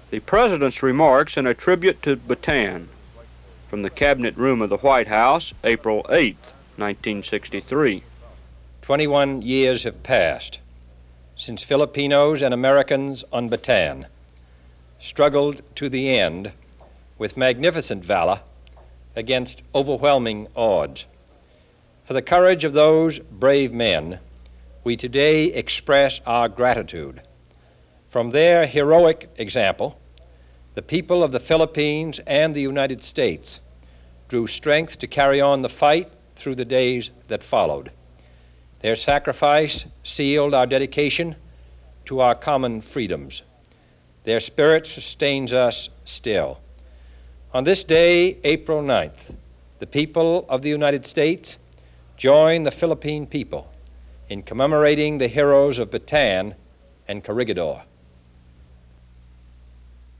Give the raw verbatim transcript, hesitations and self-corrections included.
The President's remarks in a tribute to Bataan from the Cabinet Room of the White House, April eighth, nineteen sixty-three. twenty-one years have passed since Filipinos and Americans on Bataan struggled to the end with magnificent valor against overwhelming odds. For the courage of those brave men, we today express our gratitude. From their heroic example, the people of the Philippines and the United States drew strength to carry on the fight through the days that followed. Their sacrifice sealed our dedication to our common freedoms. Their spirit sustains us still. On this day, April ninth, the people of the United States join the Philippine people in commemorating the heroes of Bataan and Corregidor.